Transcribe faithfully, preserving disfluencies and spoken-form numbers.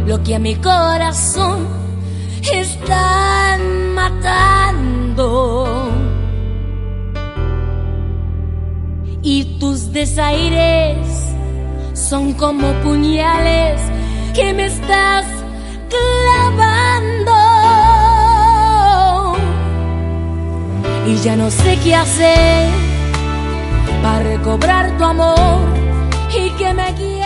lo que a mi corazón están matando. Y tus desaires son como puñales que me estás clavando. Y ya no sé qué hacer para recobrar tu amor y que me guíe.